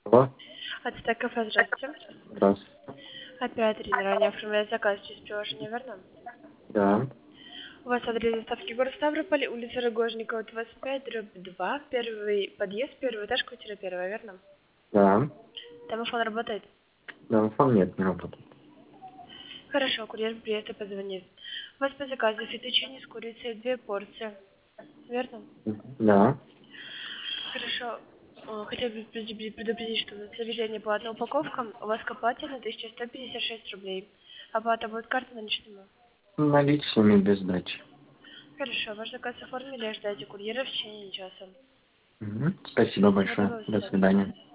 Алло, Это кафе, здравствуйте. здравствуйте. Оператор ранее оформляет заказ через приложение, верно? Да, У вас адрес доставки город Ставрополь, улица Рогожникова, 25, дробь 2, первый подъезд, первый этаж, квартира первая, верно? да. Домофон работает? Домофон нет, не работает. Хорошо, курьер приедет и позвонит. У вас по заказу фетучини с курицей 2 порции, верно? Да. Хорошо. Хотел бы предупредить, что на заведение платная упаковка, у вас к оплате на 1156 рублей. Оплата будет картой наличными. Наличными без сдачи. Хорошо, ваш заказ оформили, ждайте курьера в течение часа. Спасибо Всего большое. доброго, до До свидания. свидания.